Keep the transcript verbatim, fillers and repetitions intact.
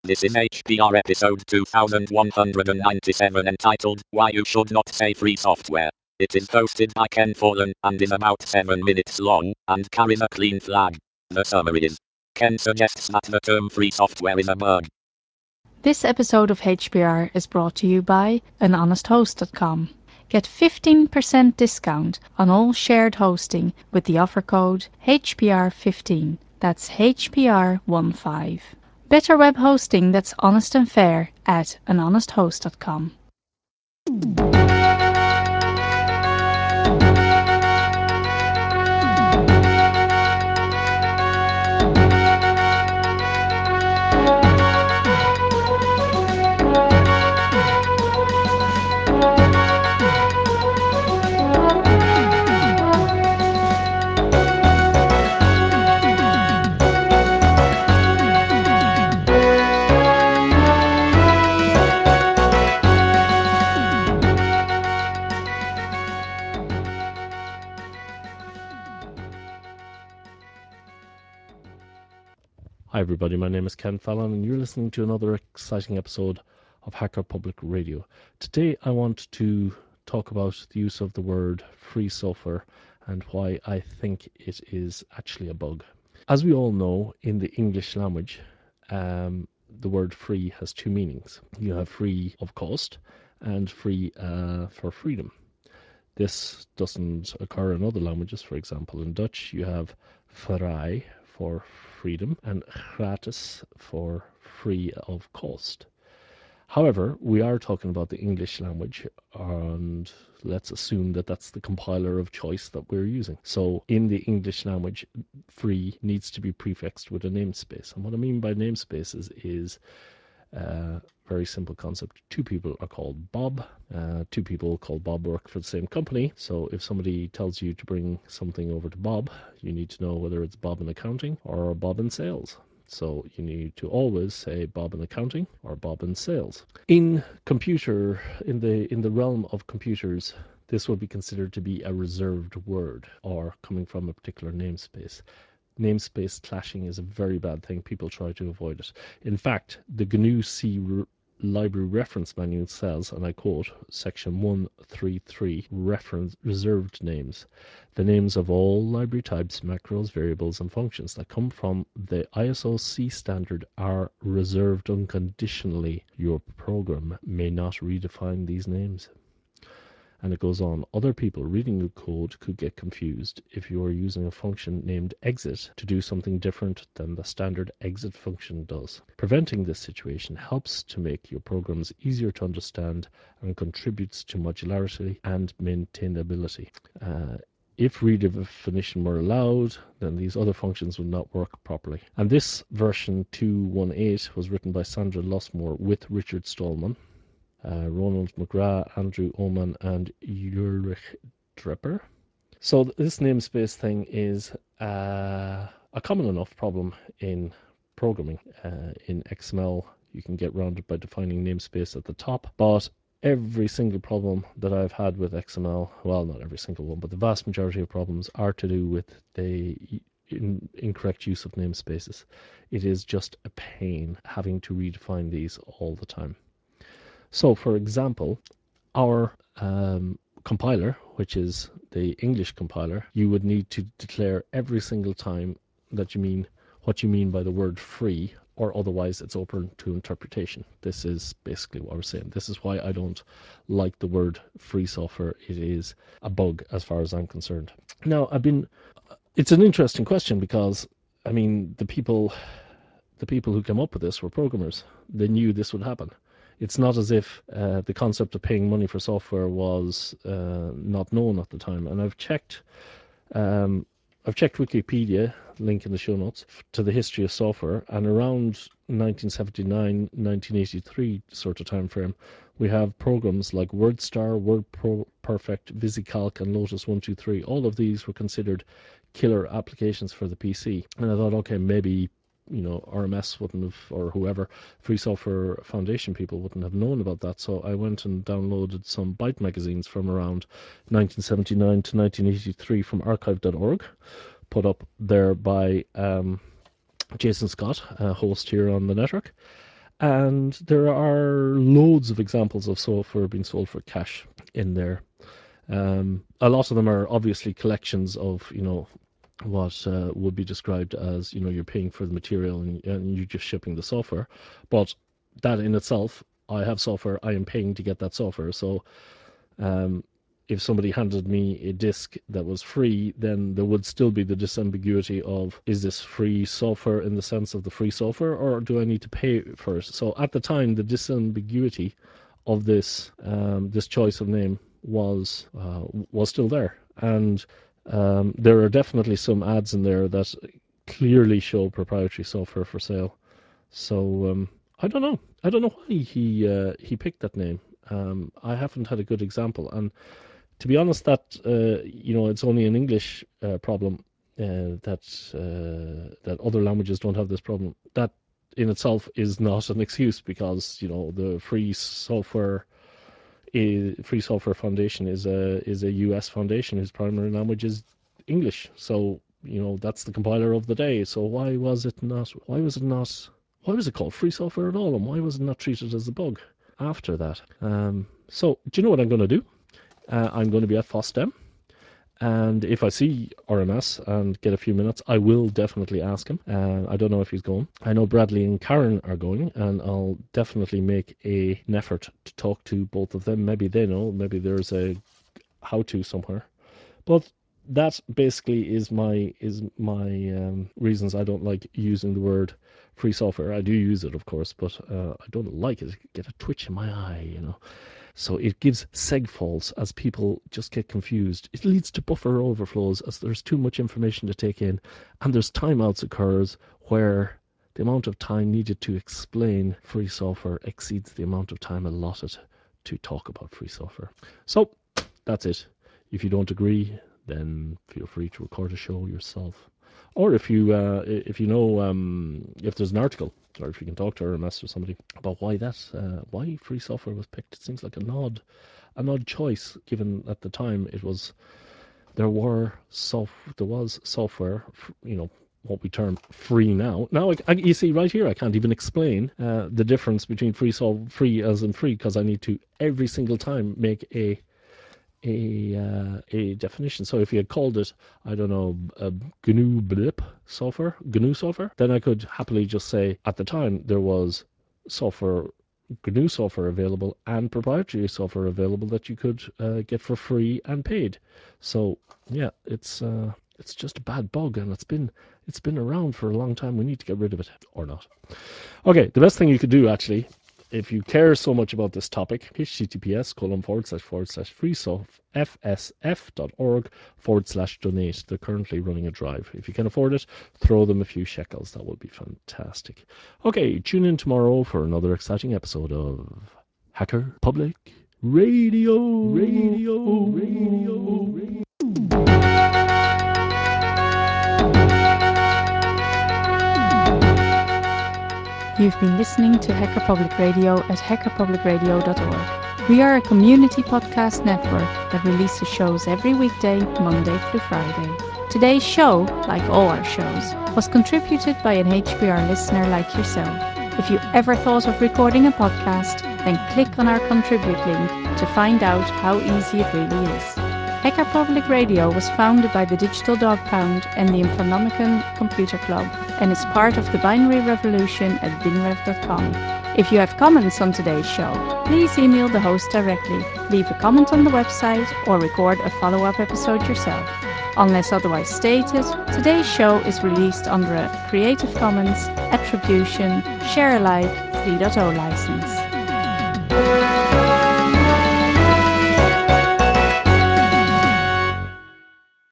This is H P R episode two thousand one hundred ninety-seven entitled Why You Should Not Say Free Software. It is hosted by Ken Fallen and is about seven minutes long and carries a clean flag. The summary is: Ken suggests that the term free software is a bug. This episode of H P R is brought to you by an honest host dot com. Get fifteen percent discount on all shared hosting with the offer code H P R fifteen. That's H P R fifteen. Better web hosting that's honest and fair at an honest host dot com. Hi everybody, my name is Ken Fallon and you're listening to another exciting episode of Hacker Public Radio. Today I want to talk about the use of the word free software and why I think it is actually a bug. As we all know, in the English language, um, the word free has two meanings. You have free of cost and free uh, for freedom. This doesn't occur in other languages. For example, in Dutch you have vrij for freedom and gratis for free of cost. However, we are talking about the English language, and let's assume that that's the compiler of choice that we're using. So in the English language, free needs to be prefixed with a namespace. And what I mean by namespaces is Uh, very simple concept. Two people are called Bob. Uh, two people called Bob work for the same company. So if somebody tells you to bring something over to Bob, you need to know whether it's Bob in accounting or Bob in sales. So you need to always say Bob in accounting or Bob in sales. In computer, in the in the realm of computers, this would be considered to be a reserved word or coming from a particular namespace. Namespace clashing is a very bad thing. People try to avoid it. In fact, the G N U C r- Library Reference Manual says, and I quote, Section one thirty-three, reference reserved names. The names of all library types, macros, variables, and functions that come from the I S O C standard are reserved unconditionally. Your program may not redefine these names. And it goes on. Other people reading the code could get confused if you are using a function named exit to do something different than the standard exit function does. Preventing this situation helps to make your programs easier to understand and contributes to modularity and maintainability. Uh, If redefinition were allowed, then these other functions would not work properly. And this version two eighteen was written by Sandra Lossmore with Richard Stallman. Uh, Ronald McGrath, Andrew Oman, and Ulrich Drepper. So this namespace thing is uh, a common enough problem in programming. Uh, in X M L, you can get around it by defining namespace at the top, but every single problem that I've had with X M L, well, not every single one, but the vast majority of problems are to do with the in, incorrect use of namespaces. It is just a pain having to redefine these all the time. So, for example, our um, compiler, which is the English compiler, you would need to declare every single time that you mean what you mean by the word free, or otherwise it's open to interpretation. This is basically what we're saying. This is why I don't like the word free software. It is a bug as far as I'm concerned. Now, I've been, it's an interesting question because, I mean, the people, the people who came up with this were programmers. They knew this would happen. It's not as if uh, the concept of paying money for software was uh, not known at the time. And I've checked, um, I've checked Wikipedia, link in the show notes, to the history of software. And around nineteen seventy-nine, nineteen eighty-three sort of time frame, we have programs like WordStar, WordPerfect, VisiCalc, and Lotus one two three. All of these were considered killer applications for the P C. And I thought, okay, maybe you know, R M S wouldn't have, or whoever, Free Software Foundation people wouldn't have known about that. So I went and downloaded some Byte magazines from around nineteen seventy-nine to nineteen eighty-three from archive dot org, put up there by um, Jason Scott, a host here on the network. And there are loads of examples of software being sold for cash in there. Um, a lot of them are obviously collections of, you know, what uh, would be described as, you know, you're paying for the material and, and you're just shipping the software. But that in itself, I have software, I am paying to get that software. So um, if somebody handed me a disk that was free, then there would still be the disambiguity of, is this free software in the sense of the free software, or do I need to pay for it? So at the time, the disambiguity of this um, this choice of name was uh, was still there. And um, there are definitely some ads in there that clearly show proprietary software for sale. So um, I don't know. I don't know why he uh, he picked that name. Um, I haven't had a good example, and to be honest, that uh, you know, it's only an English uh, problem. Uh, that uh, that other languages don't have this problem. That in itself is not an excuse, because you know the free software is, Free Software Foundation is a is a U S foundation whose primary language is English. So you know that's the compiler of the day. So why was it not? Why was it not? Why was it called free software at all? And why was it not treated as a bug after that? Um, so do you know what I'm going to do? Uh, I'm going to be at FOSDEM, and if I see R M S and get a few minutes, I will definitely ask him. Uh, I don't know if he's going. I know Bradley and Karen are going, and I'll definitely make a, an effort to talk to both of them. Maybe they know, maybe there's a how-to somewhere. But that basically is my is my um, reasons I don't like using the word free software. I do use it, of course, but uh, I don't like it. I get a twitch in my eye, you know. So it gives seg faults as people just get confused. It leads to buffer overflows as there's too much information to take in, and there's timeouts occurs where the amount of time needed to explain free software exceeds the amount of time allotted to talk about free software. So that's it. If you don't agree, then feel free to record a show yourself. Or if you uh, if you know um, if there's an article, or if you can talk to R M S or somebody about why that uh, why free software was picked. It seems like an odd an odd choice, given at the time it was there were soft there was software, you know, what we term free now. Now I, I, you see right here, I can't even explain uh, the difference between free so free as in free, because I need to every single time make a a uh, a definition. So if you had called it, I don't know, a G N U blip software, G N U software, then I could happily just say at the time there was software, G N U software available and proprietary software available that you could uh, get for free and paid. So yeah, it's uh, it's just a bad bug, and it's been it's been around for a long time. We need to get rid of it, or not. Okay, the best thing you could do, actually, if you care so much about this topic, https colon forward slash forward slash freesoftsf.org forward slash donate. They're currently running a drive. If you can afford it, throw them a few shekels. That would be fantastic. Okay, tune in tomorrow for another exciting episode of Hacker Public Radio. Radio. Radio. Radio. You've been listening to Hacker Public Radio at hacker public radio dot org. We are a community podcast network that releases shows every weekday, Monday through Friday. Today's show, like all our shows, was contributed by an H P R listener like yourself. If you ever thought of recording a podcast, then click on our contribute link to find out how easy it really is. Hacker Public Radio was founded by the Digital Dog Pound and the Infonomicon Computer Club, and is part of the binary revolution at binrev dot com. If you have comments on today's show, please email the host directly, leave a comment on the website, or record a follow-up episode yourself. Unless otherwise stated, today's show is released under a Creative Commons Attribution Share Alike three point oh license.